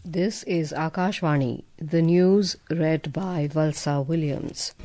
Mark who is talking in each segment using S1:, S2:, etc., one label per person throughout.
S1: This is Akashvani, the news read by Valsa Williams.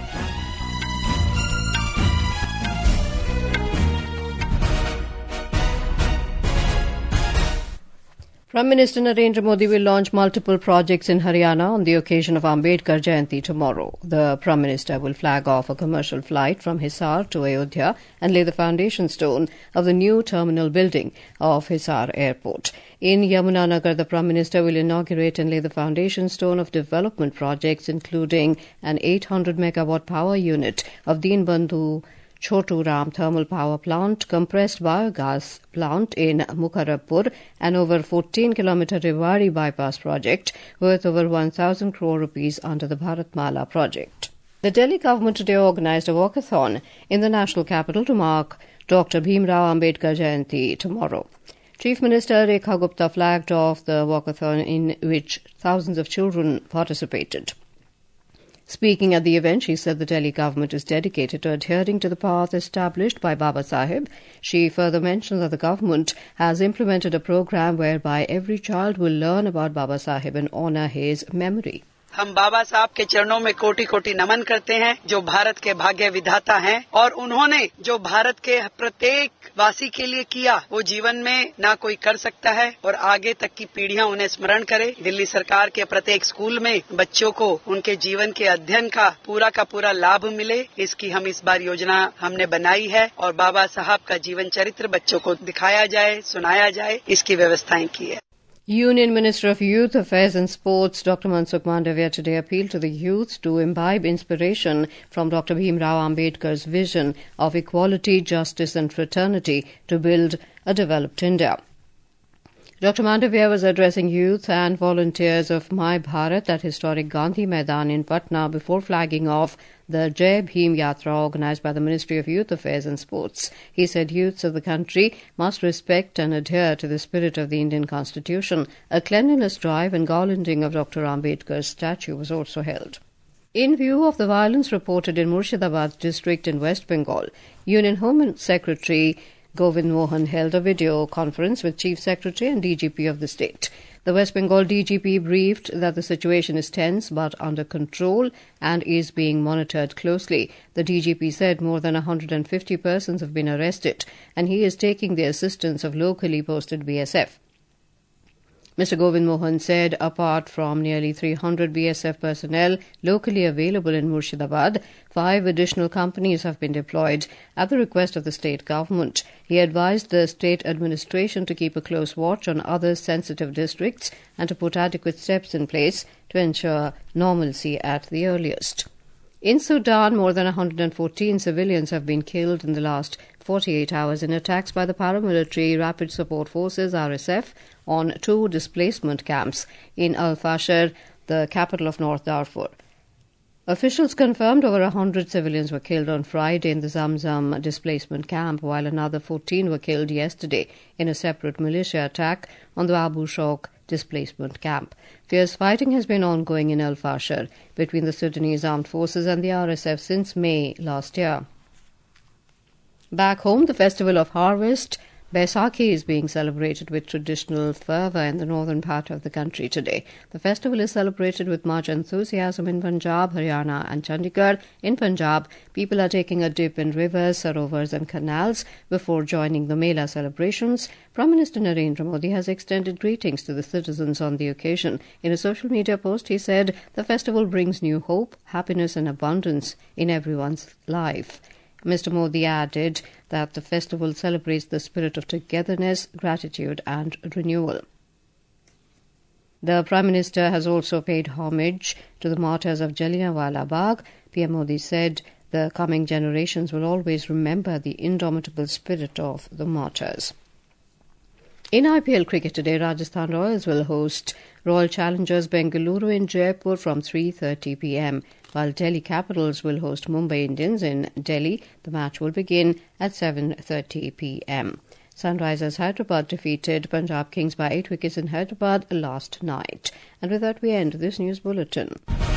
S1: Prime Minister Narendra Modi will launch multiple projects in Haryana on the occasion of Ambedkar Jayanti tomorrow. The Prime Minister will flag off a commercial flight from Hisar to Ayodhya and lay the foundation stone of the new terminal building of Hisar Airport. In Yamunanagar, the Prime Minister will inaugurate and lay the foundation stone of development projects including an 800-megawatt power unit of Deenbandhu Chotu Ram thermal power plant, compressed biogas plant in Mukharrabpur, and over 14-kilometer Rewari bypass project worth over 1,000 crore rupees under the Bharatmala project. The Delhi government today organised a walkathon in the national capital to mark Dr. Bhimrao Ambedkar Jayanti tomorrow. Chief Minister Rekha Gupta flagged off the walkathon in which thousands of children participated. Speaking at the event, she said the Delhi government is dedicated to adhering to the path established by Baba Saheb. She further mentioned that the government has implemented a program whereby every child will learn about Baba Saheb and honour his memory.
S2: हम बाबा साहब के चरणों में कोटि कोटि नमन करते हैं, जो भारत के भाग्य विधाता हैं और उन्होंने जो भारत के प्रत्येक वासी के लिए किया वो जीवन में ना कोई कर सकता है और आगे तक की पीढ़ियां उन्हें स्मरण करें। दिल्ली सरकार के प्रत्येक स्कूल में बच्चों को उनके जीवन के अध्ययन का पूरा लाभ मिले, इसकी हम इस बार योजना हमने बनाई है और बाबा साहब का जीवन चरित्र बच्चों को दिखाया जाए, सुनाया जाए, इसकी व्यवस्थाएं की है।
S1: Union Minister of Youth Affairs and Sports Dr. Mansukh Mandavia today appealed to the youth to imbibe inspiration from Dr. Bhimrao Ambedkar's vision of equality, justice and fraternity to build a developed India. Dr. Mandavia was addressing youth and volunteers of My Bharat at historic Gandhi Maidan in Patna before flagging off the Jai Bhim Yatra organised by the Ministry of Youth Affairs and Sports. He said youths of the country must respect and adhere to the spirit of the Indian Constitution. A cleanliness drive and garlanding of Dr. Ambedkar's statue was also held. In view of the violence reported in Murshidabad district in West Bengal, Union Home Secretary Govind Mohan held a video conference with Chief Secretary and DGP of the state. The West Bengal DGP briefed that the situation is tense but under control and is being monitored closely. The DGP said more than 150 persons have been arrested and he is taking the assistance of locally posted BSF. Mr. Govind Mohan said apart from nearly 300 BSF personnel locally available in Murshidabad, 5 additional companies have been deployed at the request of the state government. He advised the state administration to keep a close watch on other sensitive districts and to put adequate steps in place to ensure normalcy at the earliest. In Sudan, more than 114 civilians have been killed in the last 48 hours in attacks by the paramilitary Rapid Support Forces RSF on 2 displacement camps in Al Fasher, the capital of North Darfur. Officials confirmed over 100 civilians were killed on Friday in the Zamzam displacement camp, while another 14 were killed yesterday in a separate militia attack on the Abu Shok displacement camp. Fierce fighting has been ongoing in Al Fasher between the Sudanese armed forces and the RSF since May last year. Back home, the festival of harvest, Baisakhi, is being celebrated with traditional fervour in the northern part of the country today. The festival is celebrated with much enthusiasm in Punjab, Haryana and Chandigarh. In Punjab, people are taking a dip in rivers, sarovars and canals before joining the Mela celebrations. Prime Minister Narendra Modi has extended greetings to the citizens on the occasion. In a social media post, he said the festival brings new hope, happiness and abundance in everyone's life. Mr. Modi added that the festival celebrates the spirit of togetherness, gratitude and renewal. The Prime Minister has also paid homage to the martyrs of Jallianwala Bagh. PM Modi said the coming generations will always remember the indomitable spirit of the martyrs. In IPL cricket today, Rajasthan Royals will host Royal Challengers Bengaluru in Jaipur from 3:30 p.m, while Delhi Capitals will host Mumbai Indians in Delhi. The match will begin at 7:30 p.m. Sunrisers Hyderabad defeated Punjab Kings by 8 wickets in Hyderabad last night. And with that, we end this news bulletin.